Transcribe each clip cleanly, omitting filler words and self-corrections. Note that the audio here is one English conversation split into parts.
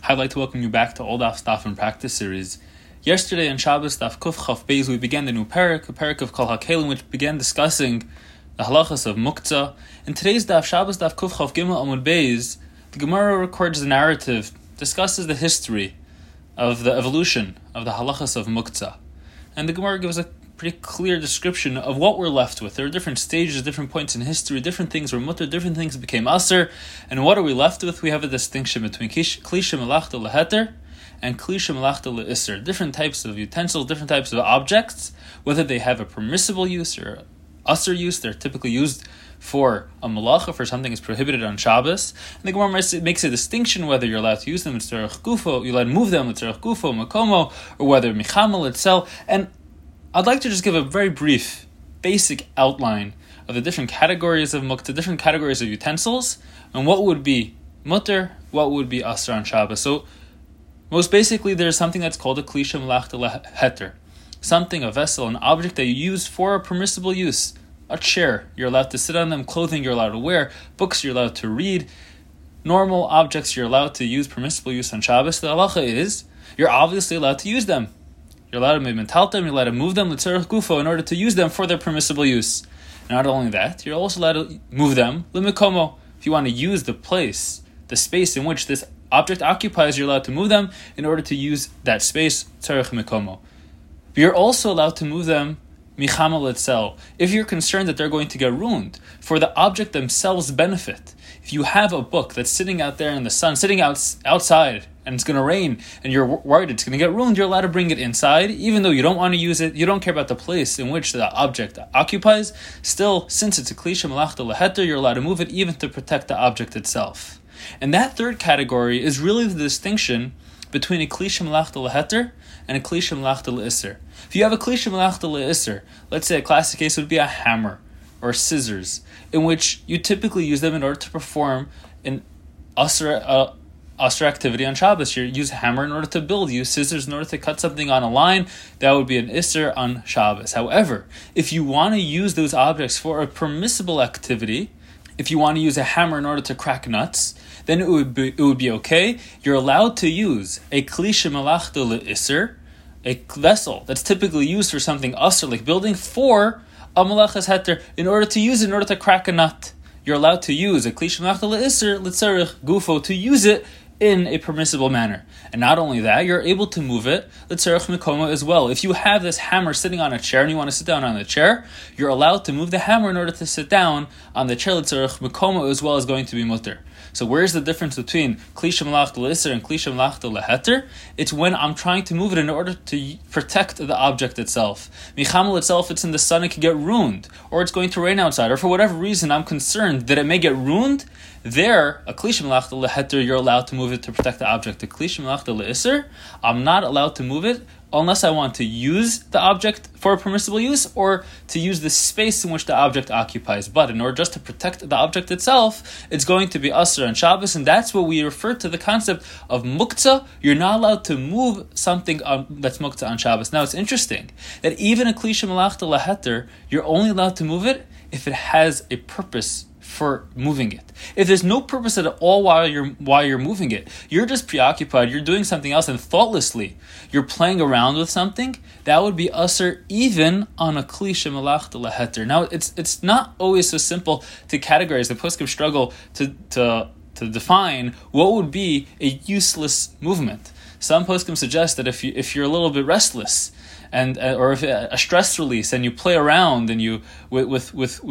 I'd like to welcome you back to Old Daf Staf and Practice series. Yesterday on Shabbos Daf Kuf Chaf Beis we began the new parak, a parak of Kol HaKelim, which began discussing the halachas of Muktzah. In today's Daf Shabbos Daf Kuf Chaf Gimel Amud Beis, the Gemara records the narrative, discusses the history of the evolution of the halachas of Muktzah, and the Gemara gives a pretty clear description of what we're left with. There are different stages, different points in history, different things were mutter, different things became aser, and what are we left with? We have a distinction between kli shemelachta leheter and kli shemelachta leisser. Different types of utensils, different types of objects, whether they have a permissible use or aser use. They're typically used for a malacha, for something is prohibited on Shabbos. And the Gemara makes a distinction whether you're allowed to use them in tzarech gufo, you're allowed to move them in tzarech gufo, makomo, or whether michamel itself. And I'd like to just give a very brief, basic outline of the different categories of muktzah, different categories of utensils, and what would be mutter, what would be asr on Shabbos. So, most basically, there's something that's called a kli shemelachta leheter, something, a vessel, an object that you use for a permissible use. A chair, you're allowed to sit on them, clothing you're allowed to wear, books you're allowed to read, normal objects you're allowed to use, permissible use on Shabbos. The halacha is, you're obviously allowed to use them. You're allowed to mental them, you're allowed to move them l'tzarech gufo in order to use them for their permissible use. Not only that, you're also allowed to move them l'mikomo. If you want to use the place, the space in which this object occupies, you're allowed to move them in order to use that space, tzarech mikomo. But you're also allowed to move them michamel itself, if you're concerned that they're going to get ruined, for the object themselves' benefit. If you have a book that's sitting out there in the sun, sitting outside, and it's going to rain, and you're worried it's going to get ruined, you're allowed to bring it inside, even though you don't want to use it, you don't care about the place in which the object occupies. Still, since it's a kli shemelachta leheter, you're allowed to move it even to protect the object itself. And that third category is really the distinction between a kli shemelachta leheter and a kli shemelachta leisser. If you have a kli shemelachta leisser, let's say a classic case would be a hammer or scissors, in which you typically use them in order to perform an asr activity on Shabbos. You use a hammer in order to build, use scissors in order to cut something on a line. That would be an isser on Shabbos. However, if you want to use those objects for a permissible activity, if you want to use a hammer in order to crack nuts, then it would be okay. You're allowed to use a kli shemelachta leisser, a vessel that's typically used for something asr, like building, for a malachas heter, in order to crack a nut. You're allowed to use a kli shemelachta leisser l'tzarech gufo, to use it in a permissible manner. And not only that, you're able to move it l'tzarech mikomo as well. If you have this hammer sitting on a chair and you want to sit down on the chair, you're allowed to move the hammer in order to sit down on the chair l'tzarech mikomo, as well as going to be mutter. So where's the difference between kli shemelachta leisser and kli shemelachta leheter? It's when I'm trying to move it in order to protect the object itself. Michamel itself, it's in the sun, it could get ruined, or it's going to rain outside, or for whatever reason I'm concerned that it may get ruined. There, a kli shemelachta leheter, you're allowed to move it to protect the object. A kli shemelachta leisser, I'm not allowed to move it unless I want to use the object for a permissible use, or to use the space in which the object occupies. But in order just to protect the object itself, it's going to be asr on Shabbos, and that's what we refer to the concept of muktzah. You're not allowed to move something that's muktzah on Shabbos. Now it's interesting that even a kli shemelachta leheter, you're only allowed to move it if it has a purpose for moving it. If there's no purpose at all while you're moving it, you're just preoccupied, you're doing something else, and thoughtlessly you're playing around with something, that would be asr even on a kli shemelachta leheter. Now it's not always so simple to categorize. The poskim struggle to define what would be a useless movement. Some poskim suggest that if you're a little bit restless, and or if a stress release, and you play around and you with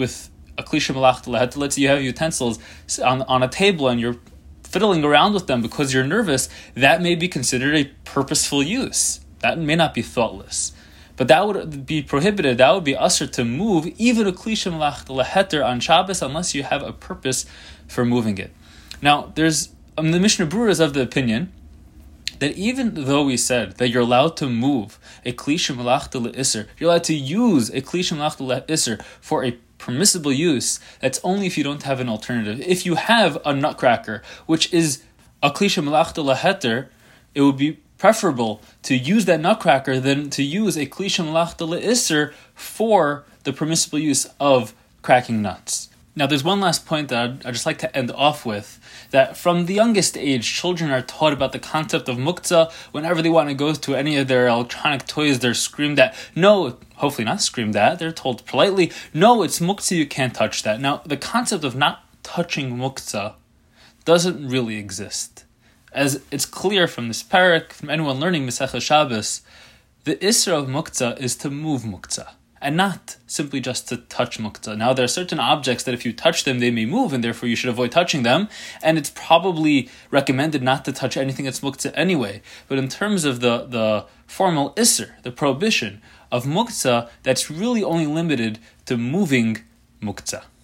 a kli shemelachta leheter, let's say you have utensils on a table and you're fiddling around with them because you're nervous, that may be considered a purposeful use. That may not be thoughtless. But that would be prohibited. That would be asr to move even a kli shemelachta leheter on Shabbos unless you have a purpose for moving it. Now, the Mishnah Berurah is of the opinion that even though we said that you're allowed to move a kli shemelachta leisser, you're allowed to use a kli shemelachta leisser for a permissible use, that's only if you don't have an alternative. If you have a nutcracker, which is a kli shemelachta leheter, it would be preferable to use that nutcracker than to use a kli shemelachta leisser for the permissible use of cracking nuts. Now, there's one last point that I'd just like to end off with, that from the youngest age, children are taught about the concept of muktzah. Whenever they want to go to any of their electronic toys, they're screamed at. No, hopefully not screamed at. They're told politely, no, it's muktzah, you can't touch that. Now, the concept of not touching muktzah doesn't really exist. As it's clear from this parak, from anyone learning Masechah Shabbos, the isra of muktzah is to move muktzah, and not simply just to touch muktzah. Now, there are certain objects that if you touch them, they may move, and therefore you should avoid touching them, and it's probably recommended not to touch anything that's muktzah anyway. But in terms of the formal isser, the prohibition of muktzah, that's really only limited to moving muktzah.